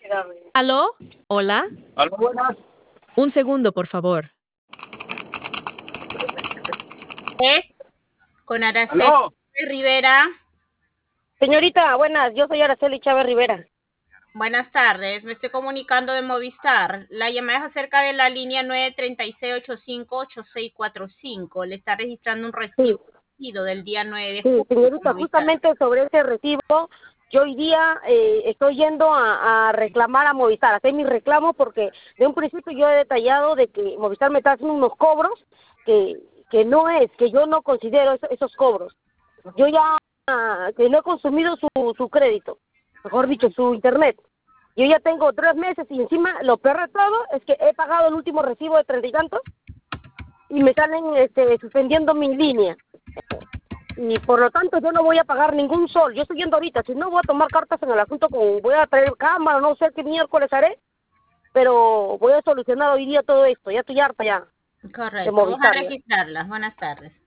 ¿Aló? Hola. Aló, buenas. Un segundo, por favor. Con Araceli Aló. Rivera. Señorita, buenas, yo soy Araceli Chávez Rivera. Buenas tardes, me estoy comunicando de Movistar. La llamada es acerca de la línea 936858645. Le está registrando un recibo del día 9 de Sí, julio. señorita, justamente sobre ese recibo, yo hoy día estoy yendo a reclamar a Movistar, a hacer mi reclamo porque de un principio yo he detallado de que Movistar me está haciendo unos cobros que no es, que yo no considero esos cobros. Yo ya que no he consumido su crédito, mejor dicho, su internet. Yo ya tengo 3 meses y encima lo peor de todo es que he pagado el último recibo de 30 y tantos y me salen suspendiendo mi línea. Y por lo tanto yo no voy a pagar ningún sol. Yo estoy yendo ahorita, si no voy a tomar cartas en el asunto, voy a traer cámara, no sé qué miércoles haré, pero voy a solucionar hoy día todo esto. Ya estoy harta ya de Correcto, vamos a Movistar. registrarlas. Buenas tardes.